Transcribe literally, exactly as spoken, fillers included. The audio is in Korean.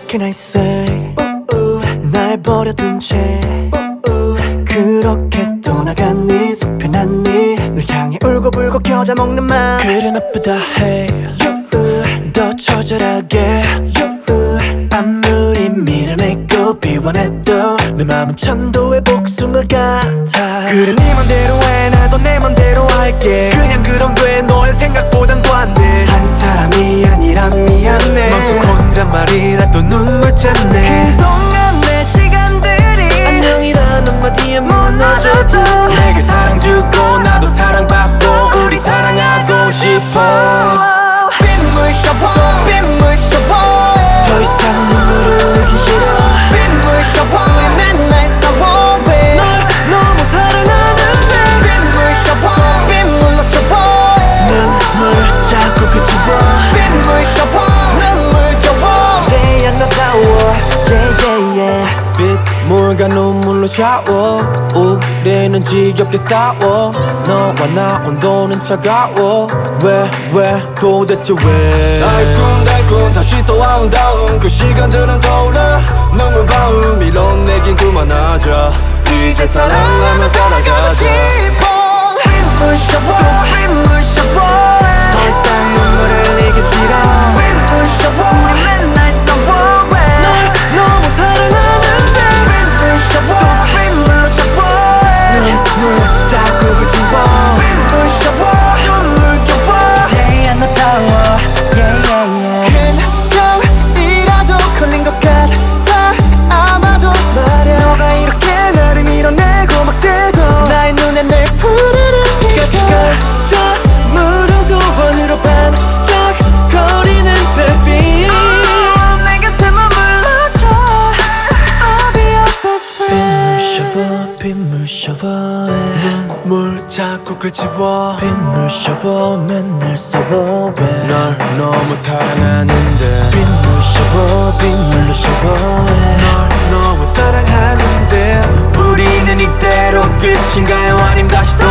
can I say ooh, 날 버려둔 채 ooh, 그렇게 떠나갔니 속편했니 널 향해 울고불고 겨자 먹는 맘 그래 나쁘다 해 hey. 더 처절하게 아무리 밀어내고 비워내도 내 맘은 천도의 복숭아 같아 그래 네 맘대로 해 나도 내 맘대로 할게 그냥 그럼 돼 너의 생각보단 더 안 돼 한 사람이 아니라 미안해 맘속 혼잣말이라도 눈물 짰네 그동안 내 시간들이 안녕이란 한마디에 무너져도 내게 사랑 주고 나도 사랑받고 우리 사랑하고 싶어 빗물 샤워 빗물 샤워 더 이상 눈물을 흘리기 싫어 빗물 샤워 우리 맨날 싸워 왜 널 너무 사랑하는데 빗물 샤워 빗물로 샤워 눈물 자꾸 그치워 빗물 샤워 눈물 겨워 내야 너다워 yeah yeah yeah 빗물과 눈물로 샤워 우리는 지겹게 싸워 너와 나 온도는 차가워 왜 왜 도대체 왜 달콤달콤 다시 또 아름다운 그 시간들은 떠올라 눈물바움 밀어내긴 그만하자 이제 사랑하며 살아가자 싶어 빗물 샤워 빗물 샤워 더 이상 눈물을 흘리기 싫어 빗물 샤워 우리 맨날 싸워 왜 널 너무 사랑하는데 빗물 샤워 빗물로 샤워 눈물 자꾸 그치워 빗물 샤워 눈물 겨워 내야 너다워 yeah yeah yeah 큰 병이라도 걸린 것 같아 아마도 말야 너가 이렇게 나를 밀어내고 막 대도 나의 눈에 늘 푸르른 빛가 저 무릎도 원으로 반짝거리는 별빛 내 곁에 머물러줘 I'll be your best friend 빗물 샤워 빗물 샤워해 눈물 자꾸 그치워 빗물 샤워 맨날 싸워 널 너무 사랑하는데 빗물 샤워 빗물로 샤워해 널 너무 사랑하는데 우리는 이대로 끝인가요 아님 다시 또